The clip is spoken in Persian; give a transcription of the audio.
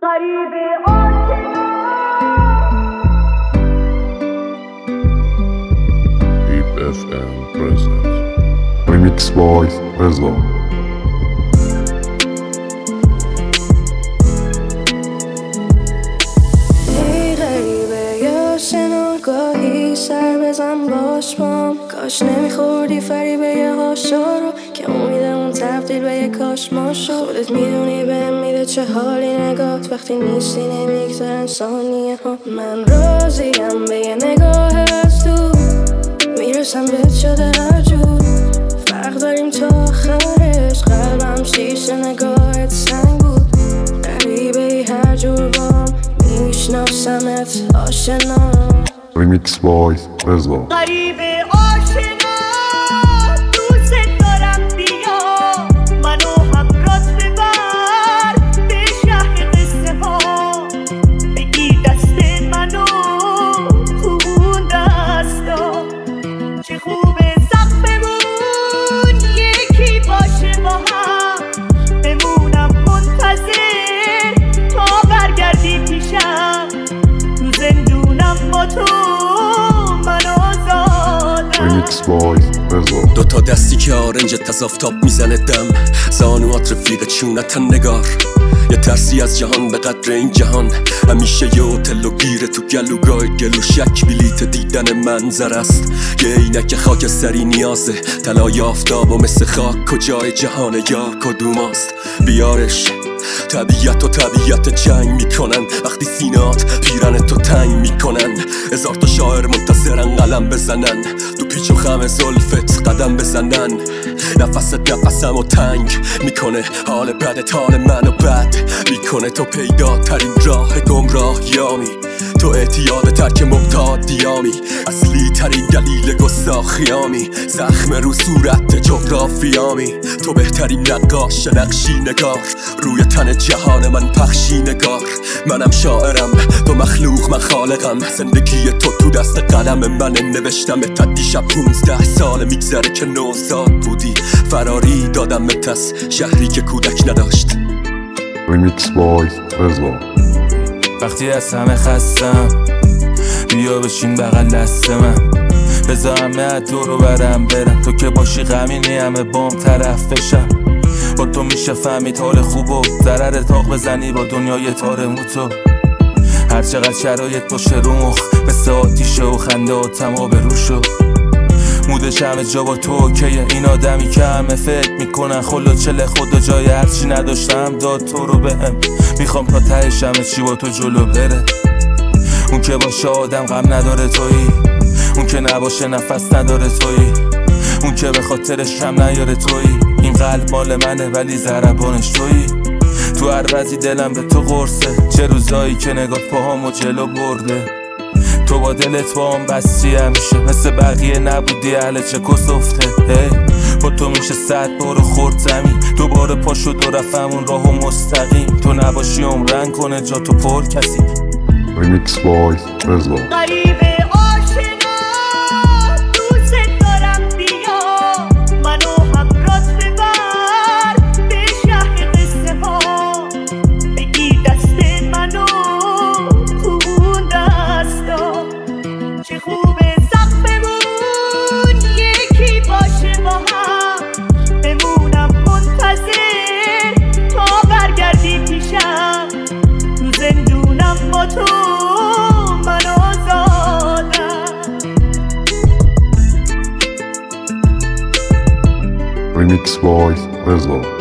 غریب آشنا Deep FM presents Remix Boys Rezo. ای غریبه یا شنا گاهی سر بزن باش بام، کاش نمیخوردی فریبه یه هاشا رو که امیدمون تبدیل به یه کاش ما شد. خودت میدونی بهم میده چه حالی نگات وقتی نیستی نمیگذارن ثانیه ها. من راضیم به یه نگاه از تو، میرسم بهت شده هر جور، فرق داریم تا آخرش، قلبم شیشه نگاهت سنگ بود. غریبه هر جور بام میشناسمت آشنا. Remix Boys Rezo. غریب آشنا دوست دارم بیا منو همراهت ببر به شهر قصه ها، بگی دست منو تو اون دستا. چه خوبه سقفمون یکی باشه با هم، بمونم منتظر تا برگردی پیشم، تو زندونم با تو من آزادم. Remix Boys Rezo. دوتا دستی که آرنجت از آفتاب میزنه دم، زانوات رفیق چونتن نگار، یه ترسی از جهان به قدر این جهان، همیشه یه هتل و گیره تو گلوگاه گلو شک بلیت دیدن منظر است. یه عینک خاکستری نیازه طلای آفتاب و مثل خاک کجای جهان یار کدوماست. بیارش طبیعت و طبیعت جنگ میکنن وقتی سینات پیرن تو تنگ میکنن. هزار تا شاعر منتظرن قلم بزنن، تو پیچ و خم زلفت قدم بزنن. نفست نفسمو تنگ میکنه، حال بدت حال منو بد میکنه. تو پیدا ترین راه گمراهیامی، تو اعتیاد ترک مبتادیامی، اصلی ترین دلیل گستاخیامی، زخم رو صورت جغرافیامی. تو بهترین نقاش نقشی نگار، روی تن جهان من پخشی نگار. منم شاعرم تو مخلوق من خالقم، زندگی تو دست قلم من نوشتم. تا دیشب 15 سال میگذره که نوزاد بودی، فراری دادم به از شهری که کودک نداشت. Remix Boys Rezo. وقتی از همه خستم بیا بشین بغل دست من، بذار همه دورو برم برم، تو که باشی غمینی همه بام طرف بشم. با تو میشه فهمید حال خوب و ضرر تاق بزنی با دنیای تار موتو. هر چقدر شرایط باشه رو مخ مثل آتیشه و خنده و تما به روشو. مودش همه جا با تو اوکیه، این آدمی که همه فکر میکنن خلو چله خدا جای هرچی نداشتم داد تو رو بهم. میخوام تا تهش همه چی با تو جلو بره، اون که باشه آدم غم نداره تویی، اون که نباشه نفس نداره تویی، اون که به خاطرش کم نیاره تویی. این قلب مال منه ولی ضربانش تویی. تو هر وضعی دلم به تو قرصه، چه روزایی که نگاه پاهامو جلو برده. تو با دلت با هم بستی همیشه، مثل بقیه نبودی اهل چه کسفته. با تو میشه 100 بارو خورد زمین، دوباره پا شد و رفتمون راهو مستقیم. تو نباشی عمرن کنه جا تو پر کسی. Remix Boys Rezo. غریب آشنا دوست دارم بیا منو همراهت ببر به شهر قصه ها، بگی دست منو تو اون دستا. چه خوبه سقفمون یکی باشه با هم، بمونم منتظر تا برگردی پیشم، تو زندونم با تو من آزادم. Remix Boys Rezo.